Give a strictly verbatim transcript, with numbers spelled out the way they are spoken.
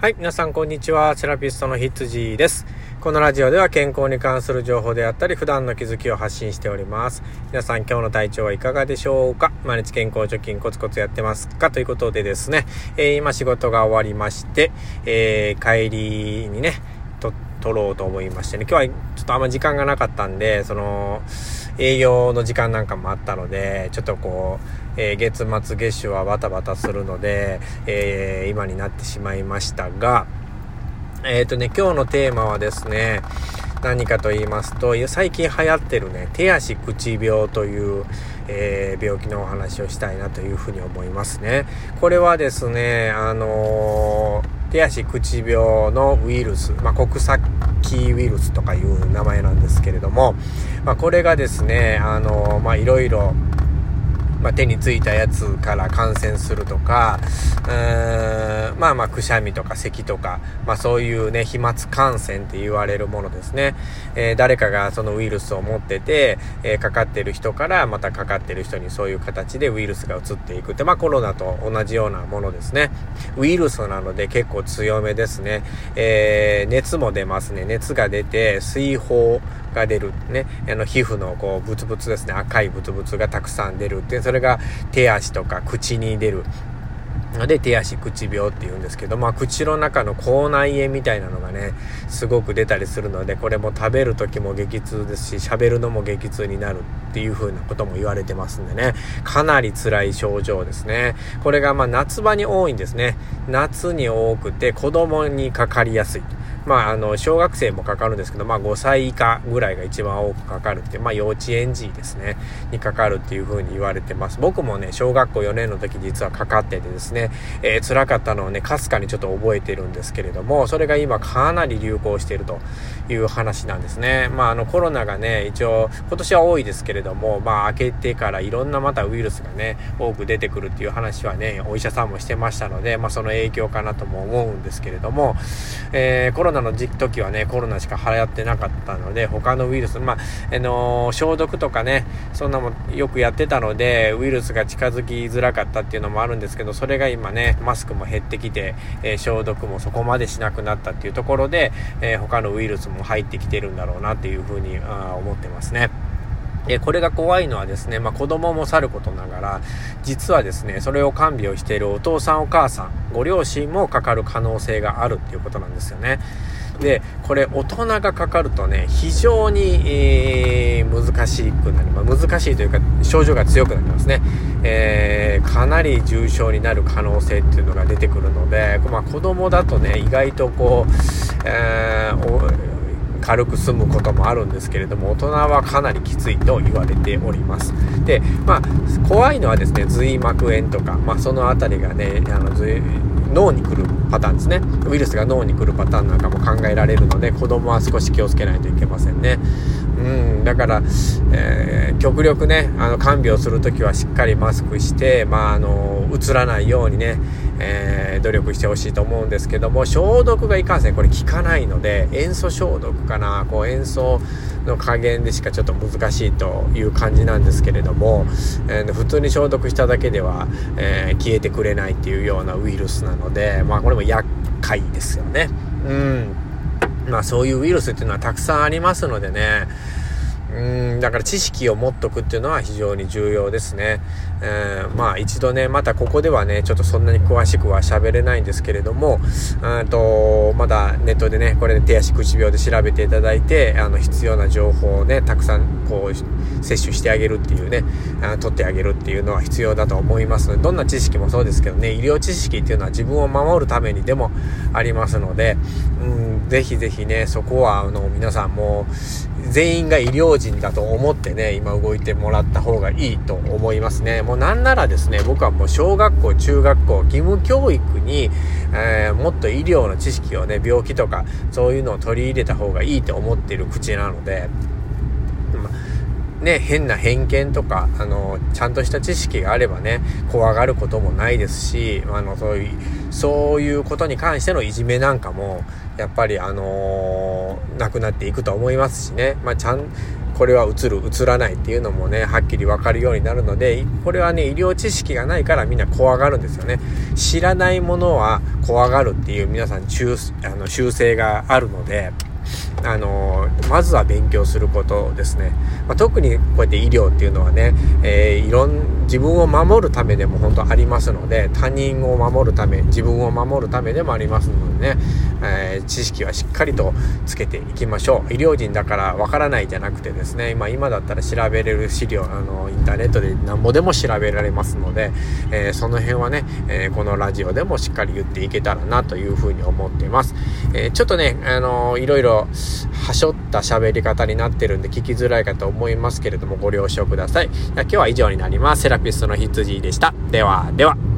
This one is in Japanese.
はい、皆さんこんにちは。セラピストのひつじです。このラジオでは健康に関する情報であったり普段の気づきを発信しております。皆さん今日の体調はいかがでしょうか。毎日健康貯金コツコツやってますかということでですね、えー、今仕事が終わりまして、えー、帰りにねと撮ろうと思いましてね、今日はちょっとあんま時間がなかったんで、その営業の時間なんかもあったので、ちょっとこう、えー、月末月初はバタバタするので、えー、今になってしまいましたが、えっとね、今日のテーマはですね、何かと言いますと、最近流行ってるね、手足口病という、えー、病気のお話をしたいなというふうに思いますね。これはですね、あのー、手足口病のウイルス、まあ、コクサキウイルスとかいう名前なんですけれども、まあ、これがですね、あのー、まあ、いろいろまあ、手についたやつから感染するとか、うーんまあまあくしゃみとか咳とか、まあそういうね飛沫感染って言われるものですね。えー、誰かがそのウイルスを持ってて、えー、かかってる人からまたかかってる人にそういう形でウイルスが移っていくって、まあコロナと同じようなものですね。ウイルスなので結構強めですね。えー、熱も出ますね。熱が出て水疱が出るね、あの皮膚のこうブツブツですね、赤いブツブツがたくさん出るって、それが手足とか口に出るので手足口病って言うんですけど、まあ口の中の口内炎みたいなのがねすごく出たりするので、これも食べる時も激痛ですし、喋るのも激痛になるっていう風なことも言われてますんでね、かなり辛い症状ですね。これがまあ夏場に多いんですね。夏に多くて子供にかかりやすい。まあ、あの、小学生もかかるんですけど、まあ、ごさい以下ぐらいが一番多くかかるって、まあ、幼稚園児ですね、にかかるっていう風に言われてます。僕もね、小学校よねんの時実はかかっててですね、えー、辛かったのをね、かすかにちょっと覚えてるんですけれども、それが今かなり流行しているという話なんですね。まあ、あの、コロナがね、一応、今年は多いですけれども、まあ、明けてからいろんなまたウイルスがね、多く出てくるっていう話はね、お医者さんもしてましたので、まあ、その影響かなとも思うんですけれども、えー、コロナの時はねコロナしか流行ってなかったので、他のウイルス、まああのー、消毒とかねそんなもよくやってたのでウイルスが近づきづらかったっていうのもあるんですけど、それが今ねマスクも減ってきて、えー、消毒もそこまでしなくなったっていうところで、えー、他のウイルスも入ってきてるんだろうなっていうふうにあ思ってますね。えこれが怖いのはですね、まあ子供もさることながら、実はですね、それを看病しているお父さんお母さん、ご両親もかかる可能性があるっていうことなんですよね。で、これ大人がかかるとね、非常に、えー、難しくなります。難しいというか、症状が強くなりますね。えー、かなり重症になる可能性っていうのが出てくるので、まあ子供だとね、意外とこう、えー、軽く済むこともあるんですけれども、大人はかなりきついと言われております。で、まあ怖いのはですね、髄膜炎とか、まあそのあたりがね、あの髄脳に来るパターンですね。ウイルスが脳に来るパターンなんかも考えられるので、子供は少し気をつけないといけませんね。うん、だから、えー、極力ね、あの看病するときはしっかりマスクして、まああの映らないようにね、えー、努力してほしいと思うんですけども、消毒がいかんせんこれ効かないので、塩素消毒かな、こう塩素の加減でしかちょっと難しいという感じなんですけれども、えー、普通に消毒しただけでは、えー、消えてくれないっていうようなウイルスなので、まあこれも厄介ですよね。うん。まあそういうウイルスっていうのはたくさんありますのでね、うんだから知識を持っとくっていうのは非常に重要ですね。えー、まあ一度ね、またここではねちょっとそんなに詳しくは喋れないんですけれども、うんとまだネットでねこれで手足口病で調べていただいて、あの必要な情報をねたくさんこう摂取してあげるっていうね、あ取ってあげるっていうのは必要だと思いますので、どんな知識もそうですけどね、医療知識っていうのは自分を守るためにでもありますので、うんぜひぜひねそこはあの皆さんも全員が医療人だと思ってね今動いてもらった方がいいと思いますね。もうなんならですね、僕はもう小学校中学校義務教育に、えー、もっと医療の知識をね病気とかそういうのを取り入れた方がいいと思っている口なので、まね、変な偏見とかあのちゃんとした知識があればね怖がることもないですし、あのそういうそういうことに関してのいじめなんかもやっぱりあのー、なくなっていくと思いますしね、まあ、ちゃんこれはうつるうつらないっていうのもねはっきり分かるようになるので、これはね医療知識がないからみんな怖がるんですよね。知らないものは怖がるっていう皆さん中あの習性があるので、あのまずは勉強することですね。まあ、特にこうやって医療っていうのはね、えー、いろん自分を守るためでも本当ありますので、他人を守るため自分を守るためでもありますのでね、えー、知識はしっかりとつけていきましょう。医療人だからわからないじゃなくてですね、今今だったら調べれる資料、あのインターネットでなんぼでも調べられますので、えー、その辺はね、えー、このラジオでもしっかり言っていけたらなというふうに思っています。えー、ちょっとね、あのいろいろはしょった喋り方になってるんで聞きづらいかと思いますけれどもご了承ください。今日は以上になります。セラピストの羊でした。ではでは。